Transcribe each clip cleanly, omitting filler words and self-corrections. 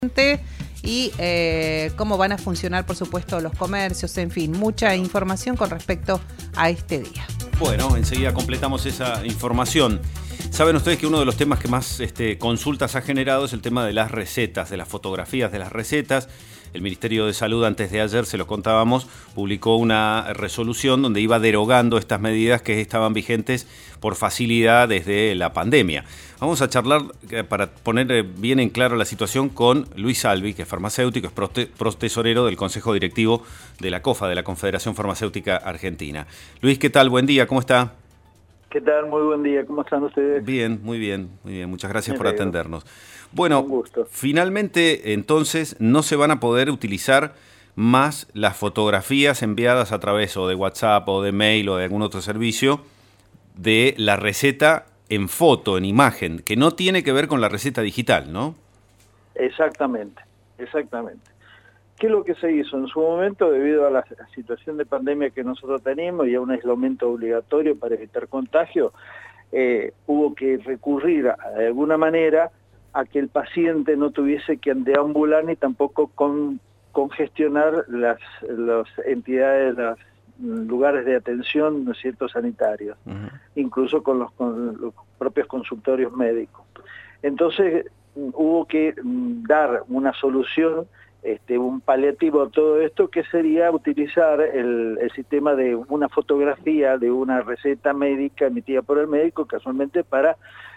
y cómo van a funcionar, por supuesto, los comercios, en fin, mucha información con respecto a este día. Bueno, enseguida completamos esa información. Saben ustedes que uno de los temas que más consultas ha generado es el tema de las recetas, de las fotografías de las recetas. El Ministerio de Salud, antes de ayer, se lo contábamos, publicó una resolución donde iba derogando estas medidas que estaban vigentes por facilidad desde la pandemia. Vamos a charlar para poner bien en claro la situación con Luis Salvi, que es farmacéutico, es protesorero del Consejo Directivo de la COFA, de la Confederación Farmacéutica Argentina. Luis, ¿qué tal? Buen día, ¿cómo está? ¿Qué tal? Muy buen día. ¿Cómo están ustedes? Bien, muy bien, muy bien. Muchas gracias por atendernos. Bueno, gusto. Finalmente, entonces, no se van a poder utilizar más las fotografías enviadas a través o de WhatsApp o de mail o de algún otro servicio de la receta en foto, en imagen, que no tiene que ver con la receta digital, ¿no? Exactamente, exactamente. ¿Qué es lo que se hizo? En su momento, debido a la situación de pandemia que nosotros teníamos y a un aislamiento obligatorio para evitar contagio, hubo que recurrir de alguna manera a que el paciente no tuviese que deambular ni tampoco congestionar las entidades, los lugares de atención, ¿no es cierto?, sanitarios, incluso con los propios consultorios médicos. Entonces hubo que dar una solución, un paliativo a todo esto, que sería utilizar el sistema de una fotografía de una receta médica emitida por el médico, casualmente para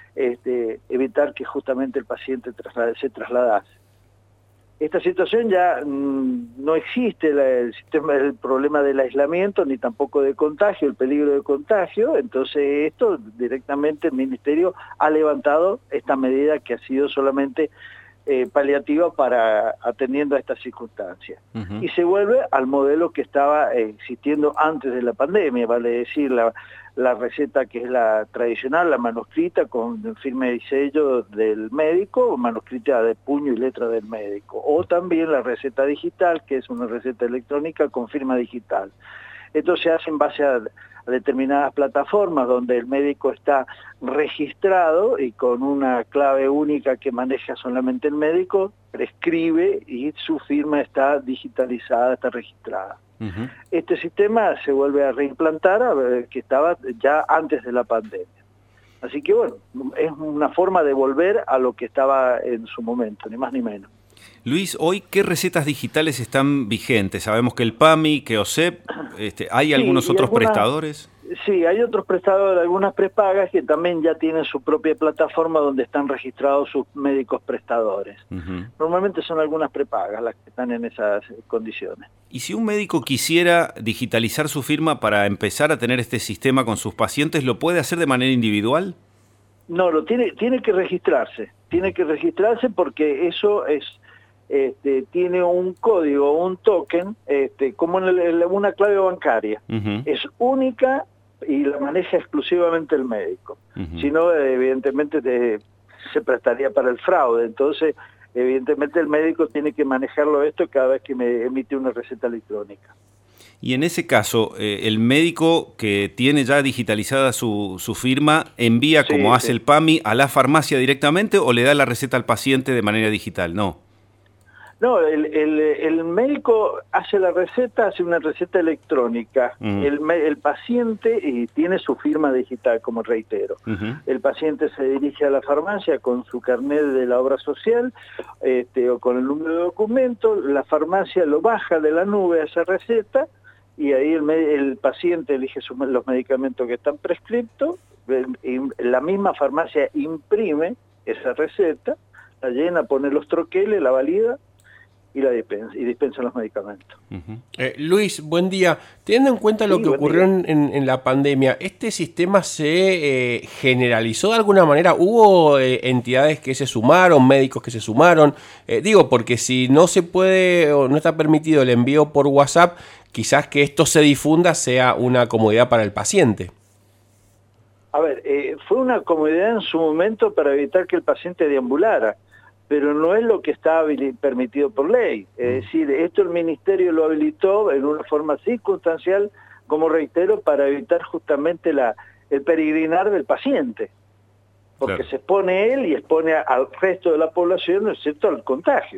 evitar que justamente el paciente se trasladase. Esta situación ya no existe el problema del aislamiento, ni tampoco de contagio, el peligro de contagio. Entonces esto directamente el Ministerio ha levantado esta medida que ha sido solamente paliativa para atendiendo a estas circunstancias. Y se vuelve al modelo que estaba existiendo antes de la pandemia, vale decir, la receta que es la tradicional, la manuscrita con firma y sello del médico, o manuscrita de puño y letra del médico, o también la receta digital, que es una receta electrónica con firma digital. Esto se hace en base a determinadas plataformas donde el médico está registrado y con una clave única que maneja solamente el médico, prescribe y su firma está digitalizada, está registrada. Este sistema se vuelve a reimplantar, que estaba ya antes de la pandemia. Así que bueno, es una forma de volver a lo que estaba en su momento, ni más ni menos. Luis, hoy, ¿qué recetas digitales están vigentes? Sabemos que el PAMI, que OSEP, ¿hay algunos otros prestadores? Sí, hay otros prestadores, algunas prepagas que también ya tienen su propia plataforma donde están registrados sus médicos prestadores. Normalmente son algunas prepagas las que están en esas condiciones. ¿Y si un médico quisiera digitalizar su firma para empezar a tener este sistema con sus pacientes, lo puede hacer de manera individual? No, tiene que registrarse. Tiene que registrarse porque eso es... tiene un código, un token, como una clave bancaria. Es única y la maneja exclusivamente el médico. Si no, evidentemente se prestaría para el fraude. Entonces, evidentemente el médico tiene que manejarlo esto cada vez que me emite una receta electrónica. Y en ese caso, el médico que tiene ya digitalizada su firma, ¿envía como hace el PAMI a la farmacia directamente o le da la receta al paciente de manera digital? No. No, el médico hace la receta, hace una receta electrónica. El paciente tiene su firma digital, como reitero. El paciente se dirige a la farmacia con su carnet de la obra social o con el número de documento. La farmacia lo baja de la nube a esa receta y ahí el paciente elige los medicamentos que están prescriptos. La misma farmacia imprime esa receta, la llena, pone los troqueles, la valida y dispensa los medicamentos. Luis, buen día. Teniendo en cuenta lo que ocurrió en la pandemia, ¿este sistema se generalizó de alguna manera? ¿Hubo entidades que se sumaron, médicos que se sumaron? Digo, porque si no se puede o no está permitido el envío por WhatsApp, quizás que esto se difunda sea una comodidad para el paciente. A ver, fue una comodidad en su momento para evitar que el paciente deambulara, pero no es lo que está permitido por ley. Es decir, esto el Ministerio lo habilitó en una forma circunstancial, como reitero, para evitar justamente el peregrinar del paciente. porque Claro. se expone él y expone al resto de la población, excepto al contagio.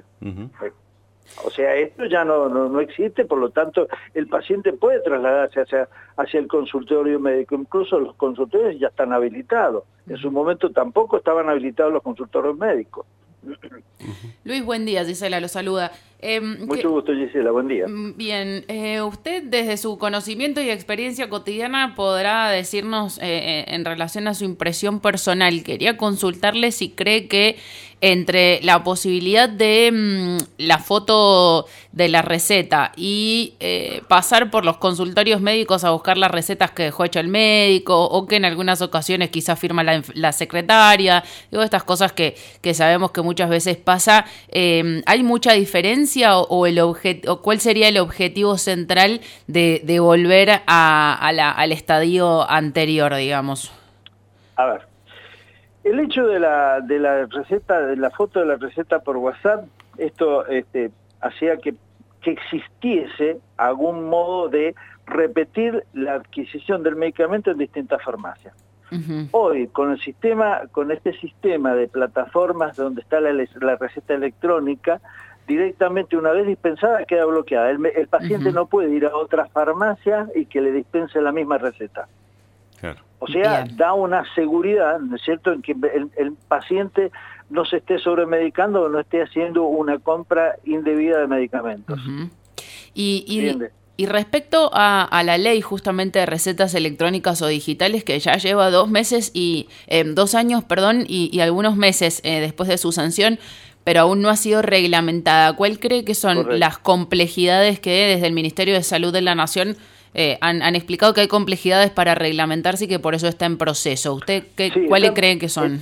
O sea, esto ya no existe, por lo tanto, el paciente puede trasladarse hacia el consultorio médico. Incluso los consultorios ya están habilitados. En su momento tampoco estaban habilitados los consultorios médicos. Luis, buen día, Gisela lo saluda. Mucho gusto, Gisela, buen día. Bien, usted desde su conocimiento y experiencia cotidiana podrá decirnos en relación a su impresión personal. Quería consultarle si cree que entre la posibilidad de la foto de la receta y pasar por los consultorios médicos a buscar las recetas que dejó hecho el médico o que en algunas ocasiones quizás firma la secretaria, digo, estas cosas que sabemos que muchas veces pasa, ¿hay mucha diferencia o cuál sería el objetivo central de volver al estadio anterior, digamos? A ver, el hecho de la receta, de la foto de la receta por WhatsApp, esto hacía que existiese algún modo de repetir la adquisición del medicamento en distintas farmacias. Uh-huh. Hoy, con este sistema de plataformas donde está la receta electrónica, directamente una vez dispensada queda bloqueada. El paciente no puede ir a otra farmacia y que le dispense la misma receta. Claro. O sea, Bien. da una seguridad, ¿no es cierto?, en que el paciente no se esté sobremedicando o no esté haciendo una compra indebida de medicamentos. Uh-huh. ¿Entiende? Y respecto a la ley justamente de recetas electrónicas o digitales que ya lleva 2 meses y 2 años, perdón, y algunos meses después de su sanción, pero aún no ha sido reglamentada. ¿Cuál cree que son Correcto. las complejidades que desde el Ministerio de Salud de la Nación han explicado que hay complejidades para reglamentarse y que por eso está en proceso? ¿Usted cuáles cree que son?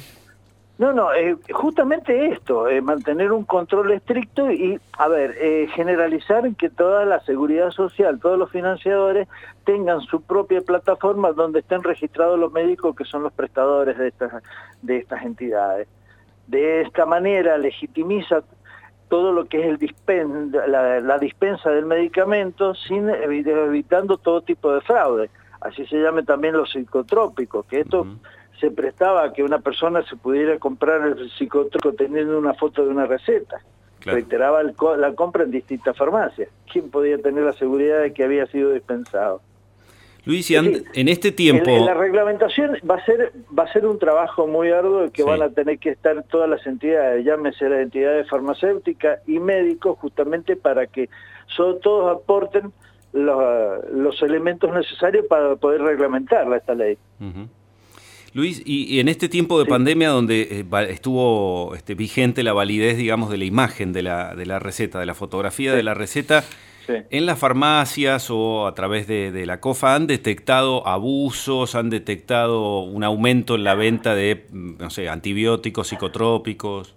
Justamente esto, mantener un control estricto y, generalizar que toda la seguridad social, todos los financiadores tengan su propia plataforma donde estén registrados los médicos que son los prestadores de estas entidades. De esta manera legitimiza todo lo que es la dispensa del medicamento, evitando todo tipo de fraude. Así se llama también los psicotrópicos, que esto se prestaba a que una persona se pudiera comprar el psicotrópico teniendo una foto de una receta. Claro. Reiteraba la compra en distintas farmacias. ¿Quién podía tener la seguridad de que había sido dispensado? Luis, y en este tiempo... En la reglamentación va a ser un trabajo muy arduo que van a tener que estar todas las entidades, llámese las entidades farmacéuticas y médicos, justamente para que todos aporten los elementos necesarios para poder reglamentarla esta ley. Uh-huh. Luis, y en este tiempo de pandemia donde estuvo vigente la validez, digamos, de la imagen de la receta, de la fotografía de la receta, en las farmacias o a través de la COFA, ¿han detectado abusos, han detectado un aumento en la venta de, no sé, antibióticos, psicotrópicos?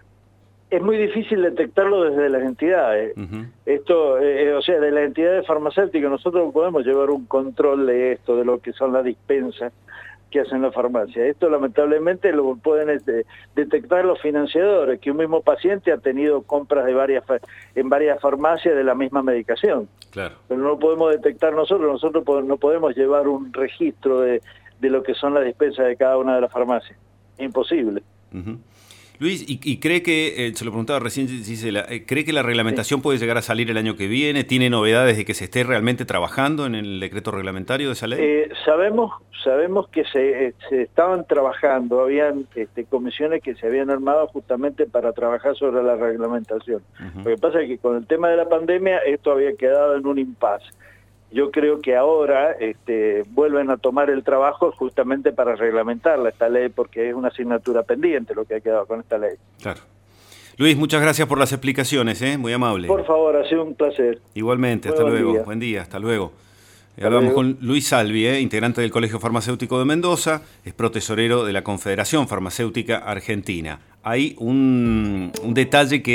Es muy difícil detectarlo desde las entidades. Uh-huh. Esto, de las entidades farmacéuticas nosotros podemos llevar un control de esto, de lo que son las dispensas que hacen la farmacia. Esto lamentablemente lo pueden detectar los financiadores, que un mismo paciente ha tenido compras en varias farmacias de la misma medicación. Claro. Pero no lo podemos detectar nosotros no podemos llevar un registro de lo que son las dispensas de cada una de las farmacias. Imposible. Uh-huh. Luis, ¿y cree que, se lo preguntaba recién Gisela, cree que la reglamentación puede llegar a salir el año que viene? ¿Tiene novedades de que se esté realmente trabajando en el decreto reglamentario de esa ley? Sabemos que se estaban trabajando, habían comisiones que se habían armado justamente para trabajar sobre la reglamentación. Uh-huh. Lo que pasa es que con el tema de la pandemia esto había quedado en un impasse. Yo creo que ahora vuelven a tomar el trabajo justamente para reglamentarla esta ley, porque es una asignatura pendiente lo que ha quedado con esta ley. Claro. Luis, muchas gracias por las explicaciones, muy amable. Por favor, ha sido un placer. Igualmente, hasta luego. Buen día, hasta luego. Hablamos con Luis Salvi, integrante del Colegio Farmacéutico de Mendoza, es protesorero de la Confederación Farmacéutica Argentina. Hay un detalle que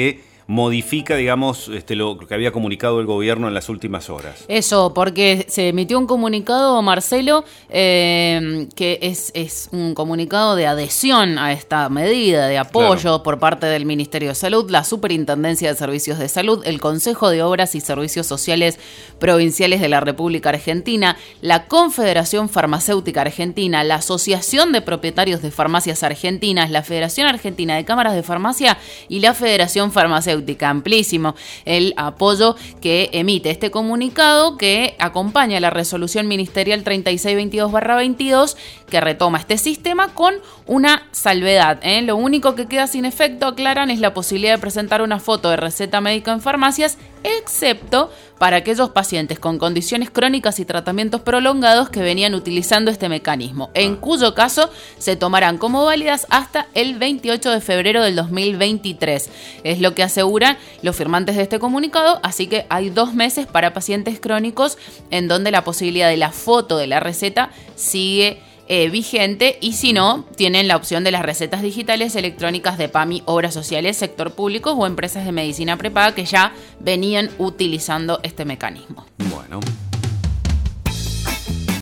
modifica, digamos, lo que había comunicado el gobierno en las últimas horas. Eso, porque se emitió un comunicado, Marcelo, que es un comunicado de adhesión a esta medida, de apoyo por parte del Ministerio de Salud, la Superintendencia de Servicios de Salud, el Consejo de Obras y Servicios Sociales Provinciales de la República Argentina, la Confederación Farmacéutica Argentina, la Asociación de Propietarios de Farmacias Argentinas, la Federación Argentina de Cámaras de Farmacia y la Federación Farmacéutica. Amplísimo el apoyo que emite este comunicado, que acompaña la resolución ministerial 3622/22, que retoma este sistema con una salvedad. Lo único que queda sin efecto, aclaran, es la posibilidad de presentar una foto de receta médica en farmacias, excepto para aquellos pacientes con condiciones crónicas y tratamientos prolongados que venían utilizando este mecanismo, en cuyo caso se tomarán como válidas hasta el 28 de febrero del 2023. Es lo que aseguran los firmantes de este comunicado, así que hay 2 meses para pacientes crónicos en donde la posibilidad de la foto de la receta sigue vigente, y si no, tienen la opción de las recetas digitales electrónicas de PAMI, obras sociales, sector público o empresas de medicina prepaga que ya venían utilizando este mecanismo. Bueno.